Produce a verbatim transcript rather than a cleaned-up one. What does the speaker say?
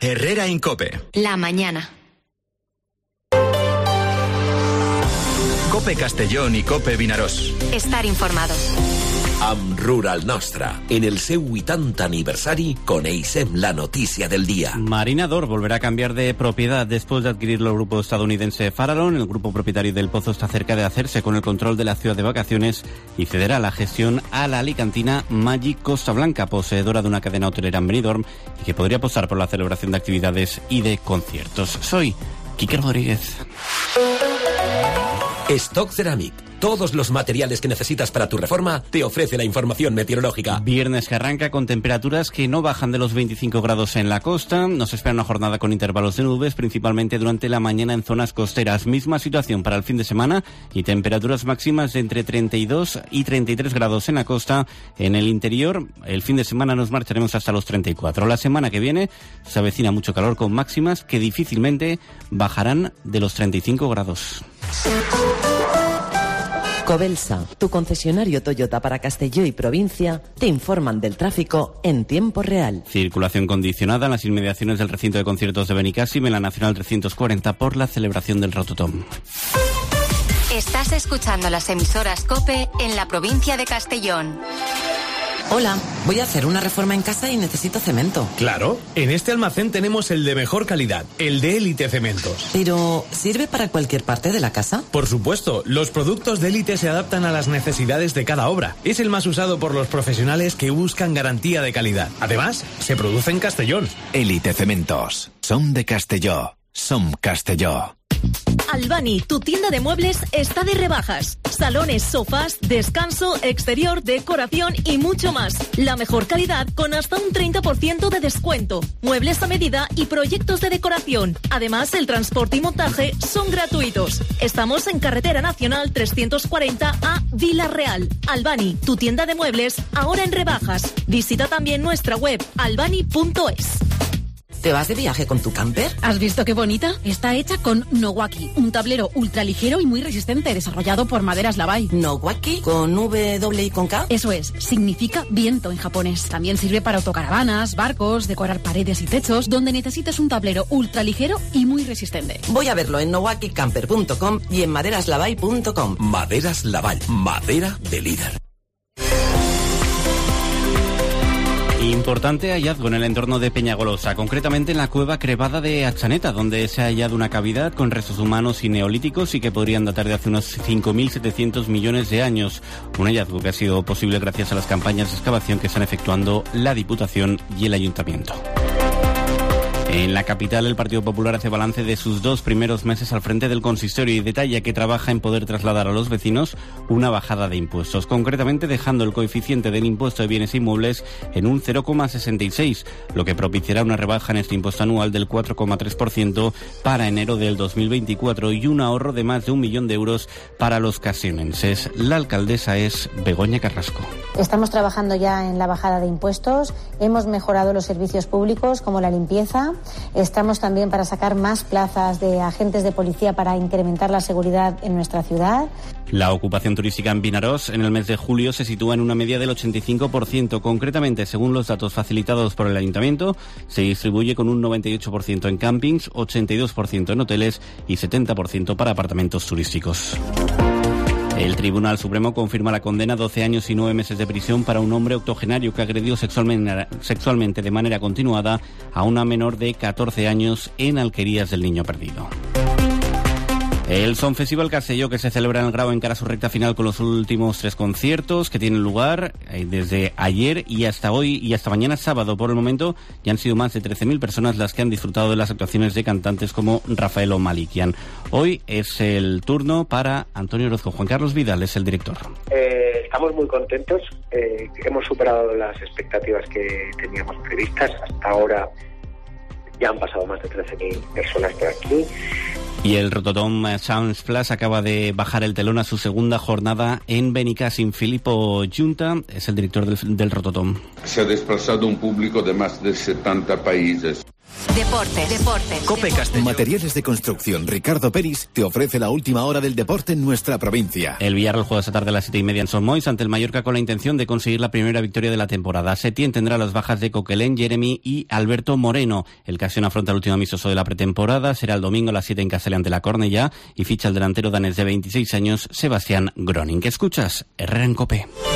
Herrera en COPE. La mañana. COPE Castellón y COPE Vinaròs. Estar informado. Amb Rural Nostra, en el seu vuitanta aniversari, coneixem la noticia del día. Marina Dor volverá a cambiar de propiedad después de adquirirlo el grupo estadounidense Farallon. El grupo propietario del Pozo está cerca de hacerse con el control de la ciudad de vacaciones y cederá la gestión a la alicantina Magic Costa Blanca, poseedora de una cadena hotelera en Benidorm y que podría apostar por la celebración de actividades y de conciertos. Soy Quique Rodríguez. Stock Ceramic. Todos los materiales que necesitas para tu reforma te ofrece la información meteorológica. Viernes que arranca con temperaturas que no bajan de los veinticinco grados en la costa. Nos espera una jornada con intervalos de nubes, principalmente durante la mañana en zonas costeras. Misma situación para el fin de semana y temperaturas máximas de entre treinta y dos y treinta y tres grados en la costa. En el interior, el fin de semana nos marcharemos hasta los treinta y cuatro. La semana que viene se avecina mucho calor con máximas que difícilmente bajarán de los treinta y cinco grados. Covelsa, tu concesionario Toyota para Castelló y provincia, te informan del tráfico en tiempo real. Circulación condicionada en las inmediaciones del recinto de conciertos de Benicàssim en la Nacional trescientos cuarenta por la celebración del Rototom. Estás escuchando las emisoras COPE en la provincia de Castellón. Hola, voy a hacer una reforma en casa y necesito cemento. Claro, en este almacén tenemos el de mejor calidad, el de Élite Cementos. ¿Pero sirve para cualquier parte de la casa? Por supuesto, los productos de Élite se adaptan a las necesidades de cada obra. Es el más usado por los profesionales que buscan garantía de calidad. Además, se produce en Castellón. Élite Cementos. Som de Castelló. Som Castelló. Albani, tu tienda de muebles está de rebajas. Salones, sofás, descanso, exterior, decoración y mucho más. La mejor calidad con hasta un treinta por ciento de descuento. Muebles a medida y proyectos de decoración. Además, el transporte y montaje son gratuitos. Estamos en Carretera Nacional trescientos cuarenta a Vila Real. Albani, tu tienda de muebles, ahora en rebajas. Visita también nuestra web albani punto es. ¿Te vas de viaje con tu camper? ¿Has visto qué bonita? Está hecha con Nowaki, un tablero ultraligero y muy resistente, desarrollado por Maderas Lavai. ¿Nowaki? ¿Con V, doble y con K? Eso es, significa viento en japonés. También sirve para autocaravanas, barcos, decorar paredes y techos, donde necesites un tablero ultraligero y muy resistente. Voy a verlo en nowaki camper punto com y en maderas lavai punto com. Maderas Lavai, madera de líder. Importante hallazgo en el entorno de Peñagolosa, concretamente en la cueva Crevada de Achaneta, donde se ha hallado una cavidad con restos humanos y neolíticos y que podrían datar de hace unos cinco mil setecientos millones de años. Un hallazgo que ha sido posible gracias a las campañas de excavación que están efectuando la Diputación y el Ayuntamiento. En la capital, el Partido Popular hace balance de sus dos primeros meses al frente del consistorio y detalla que trabaja en poder trasladar a los vecinos una bajada de impuestos, concretamente dejando el coeficiente del impuesto de bienes inmuebles en un cero coma sesenta y seis, lo que propiciará una rebaja en este impuesto anual del cuatro coma tres por ciento para enero del dos mil veinticuatro y un ahorro de más de un millón de euros para los castellonenses. La alcaldesa es Begoña Carrasco. Estamos trabajando ya en la bajada de impuestos, hemos mejorado los servicios públicos como la limpieza. Estamos también para sacar más plazas de agentes de policía para incrementar la seguridad en nuestra ciudad. La ocupación turística en Vinaròs en el mes de julio se sitúa en una media del ochenta y cinco por ciento. Concretamente, según los datos facilitados por el Ayuntamiento, se distribuye con un noventa y ocho por ciento en campings, ochenta y dos por ciento en hoteles y setenta por ciento para apartamentos turísticos. El Tribunal Supremo confirma la condena doce años y nueve meses de prisión para un hombre octogenario que agredió sexualmente, sexualmente de manera continuada a una menor de catorce años en Alquerías del Niño Perdido. El Son Festival Castelló, que se celebra en el Grau, encara su recta final con los últimos tres conciertos que tienen lugar desde ayer y hasta hoy y hasta mañana sábado. Por el momento ya han sido más de trece mil personas las que han disfrutado de las actuaciones de cantantes como Rafael o Malikian. Hoy es el turno para Antonio Orozco. Juan Carlos Vidal es el director. Eh, estamos muy contentos. Eh, hemos superado las expectativas que teníamos previstas. Hasta ahora ya han pasado más de trece mil personas por aquí. Y el Rototom Sounds Plus acaba de bajar el telón a su segunda jornada en Benicàssim. Filippo Junta es el director del, del Rototom. Se ha desplazado un público de más de setenta países. Deportes, deportes. Cope Castelló. Materiales de construcción Ricardo Peris te ofrece la última hora del deporte en nuestra provincia. El Villarreal juega esta tarde a las siete y media en Son Moix ante el Mallorca con la intención de conseguir la primera victoria de la temporada. Setién tendrá las bajas de Coquelin, Jeremy y Alberto Moreno. El Casión afronta el último amistoso de la pretemporada. Será el domingo a las siete en Casale ante la Cornellá y ficha el delantero danés de veintiséis años, Sebastián Groning. ¿Qué escuchas? Herrera en Cope.